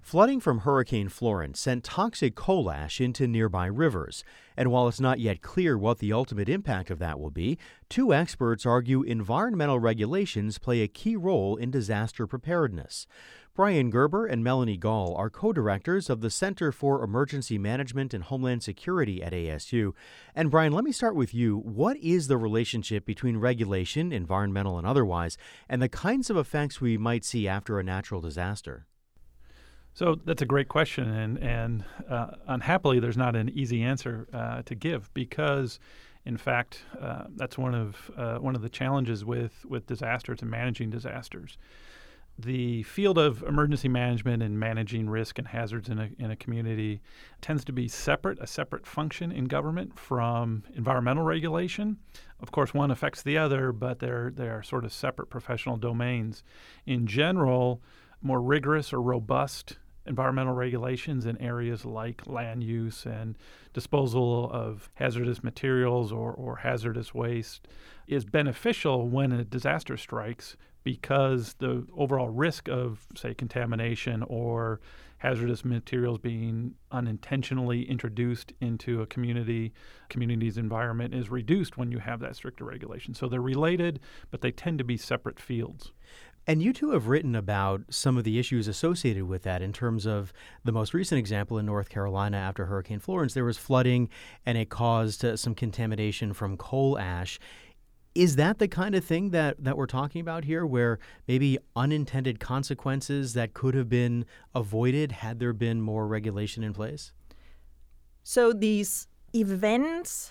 Flooding from Hurricane Florence sent toxic coal ash into nearby rivers. And while it's not yet clear what the ultimate impact of that will be, two experts argue environmental regulations play a key role in disaster preparedness. Brian Gerber and Melanie Gall are co-directors of the Center for Emergency Management and Homeland Security at ASU. And Brian, let me start with you. What is the relationship between regulation, environmental and otherwise, and the kinds of effects we might see after a natural disaster? So that's a great question, and unhappily, there's not an easy answer to give because, in fact, that's one of the challenges with disasters and managing disasters. The field of emergency management and managing risk and hazards in a community tends to be a separate function in government from environmental regulation. Of course, one affects the other, but they are sort of separate professional domains. In general, more rigorous or robust environmental regulations in areas like land use and disposal of hazardous materials or hazardous waste is beneficial when a disaster strikes because the overall risk of, say, contamination or hazardous materials being unintentionally introduced into a community's environment is reduced when you have that stricter regulation. So they're related, but they tend to be separate fields. And you two have written about some of the issues associated with that in terms of the most recent example in North Carolina after Hurricane Florence. There was flooding and it caused some contamination from coal ash. Is that the kind of thing that we're talking about here, where maybe unintended consequences that could have been avoided had there been more regulation in place? So these events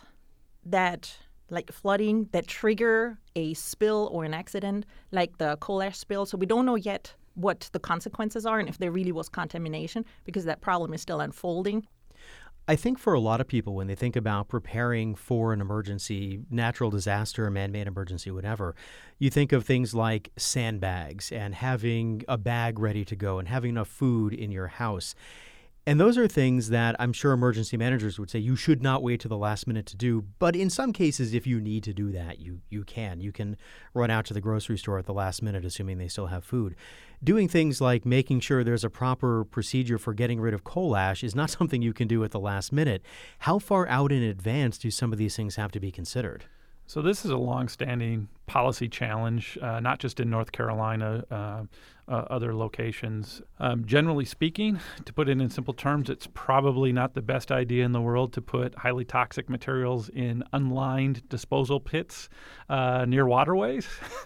like flooding that trigger a spill or an accident, like the coal ash spill. So we don't know yet what the consequences are and if there really was contamination because that problem is still unfolding. I think for a lot of people, when they think about preparing for an emergency, natural disaster, man-made emergency, whatever, you think of things like sandbags and having a bag ready to go and having enough food in your house. And those are things that I'm sure emergency managers would say you should not wait to the last minute to do. But in some cases, if you need to do that, you can. You can run out to the grocery store at the last minute, assuming they still have food. Doing things like making sure there's a proper procedure for getting rid of coal ash is not something you can do at the last minute. How far out in advance do some of these things have to be considered? So this is a longstanding policy challenge, not just in North Carolina, other locations. Generally speaking, to put it in simple terms, it's probably not the best idea in the world to put highly toxic materials in unlined disposal pits near waterways.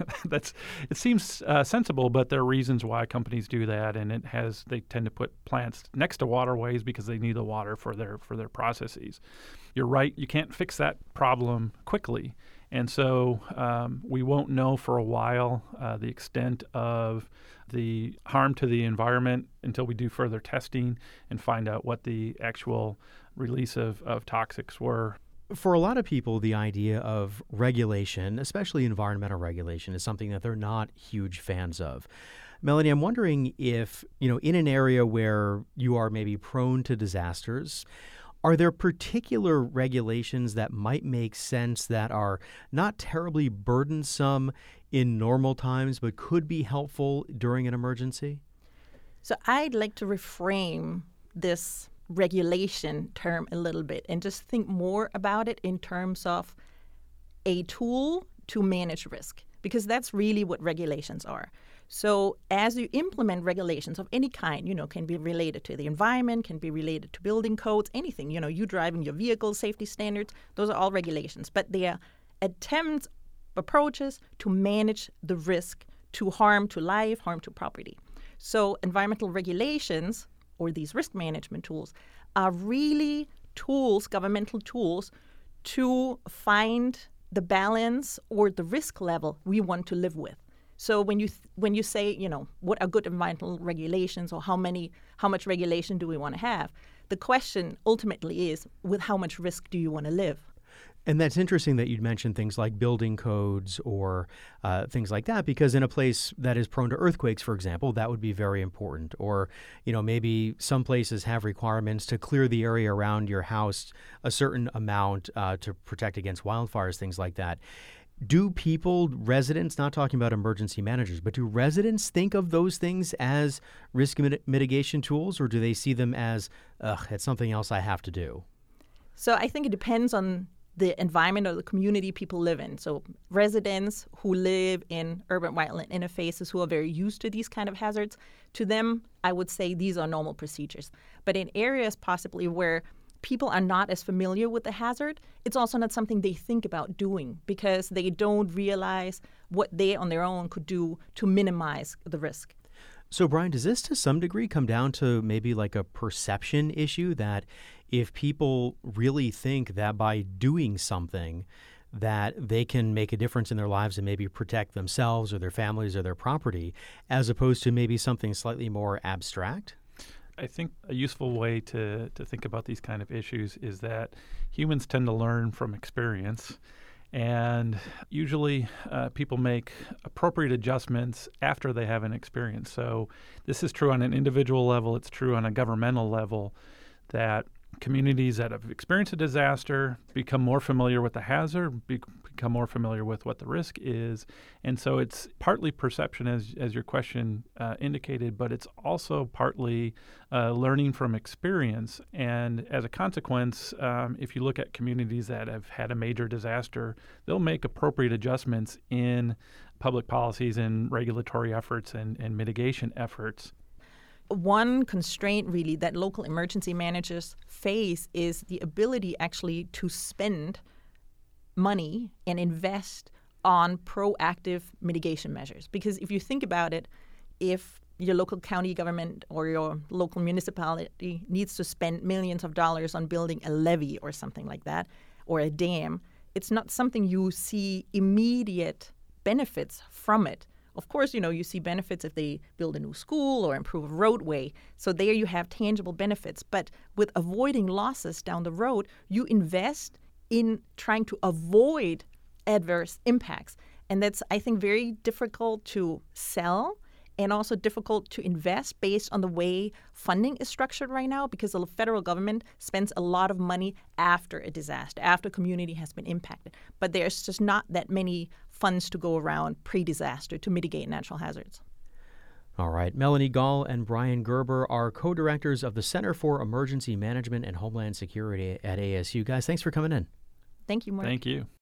It seems sensible, but there are reasons why companies do that, and they tend to put plants next to waterways because they need the water for their processes. You're right, you can't fix that problem quickly. And so we won't know for a while the extent of the harm to the environment until we do further testing and find out what the actual release of toxics were. For a lot of people, the idea of regulation, especially environmental regulation, is something that they're not huge fans of. Melanie, I'm wondering if, in an area where you are maybe prone to disasters, are there particular regulations that might make sense that are not terribly burdensome in normal times but could be helpful during an emergency? So I'd like to reframe this regulation term a little bit and just think more about it in terms of a tool to manage risk, because that's really what regulations are. So as you implement regulations of any kind, can be related to the environment, can be related to building codes, anything, you driving your vehicle, safety standards, those are all regulations. But they are approaches to manage the risk to harm to life, harm to property. So environmental regulations, or these risk management tools, are really tools, governmental tools, to find the balance or the risk level we want to live with. So when you say, what are good environmental regulations or how much regulation do we want to have, the question ultimately is, with how much risk do you want to live? And that's interesting that you'd mentioned things like building codes or things like that, because in a place that is prone to earthquakes, for example, that would be very important. Or, maybe some places have requirements to clear the area around your house a certain amount to protect against wildfires, things like that. Do people, residents, not talking about emergency managers, but do residents think of those things as risk mitigation tools, or do they see them as, it's something else I have to do? So I think it depends on the environment or the community people live in. So residents who live in urban wildland interfaces who are very used to these kind of hazards, to them, I would say these are normal procedures. But in areas possibly where people are not as familiar with the hazard, it's also not something they think about doing because they don't realize what they on their own could do to minimize the risk. So, Brian, does this to some degree come down to maybe like a perception issue that if people really think that by doing something that they can make a difference in their lives and maybe protect themselves or their families or their property, as opposed to maybe something slightly more abstract? I think a useful way to think about these kind of issues is that humans tend to learn from experience. And usually people make appropriate adjustments after they have an experience. So this is true on an individual level. It's true on a governmental level that communities that have experienced a disaster become more familiar with the hazard, become more familiar with what the risk is. And so it's partly perception, as your question indicated, but it's also partly learning from experience. And as a consequence, if you look at communities that have had a major disaster, they'll make appropriate adjustments in public policies and regulatory efforts and mitigation efforts. One constraint really that local emergency managers face is the ability actually to spend money and invest on proactive mitigation measures. Because if you think about it, if your local county government or your local municipality needs to spend millions of dollars on building a levee or something like that, or a dam, it's not something you see immediate benefits from it. Of course, you see benefits if they build a new school or improve a roadway. So there you have tangible benefits. But with avoiding losses down the road, you invest in trying to avoid adverse impacts. And that's, I think, very difficult to sell and also difficult to invest based on the way funding is structured right now, because the federal government spends a lot of money after a disaster, after a community has been impacted. But there's just not that many funds to go around pre-disaster to mitigate natural hazards. All right. Melanie Gall and Brian Gerber are co-directors of the Center for Emergency Management and Homeland Security at ASU. Guys, thanks for coming in. Thank you, Mark. Thank you.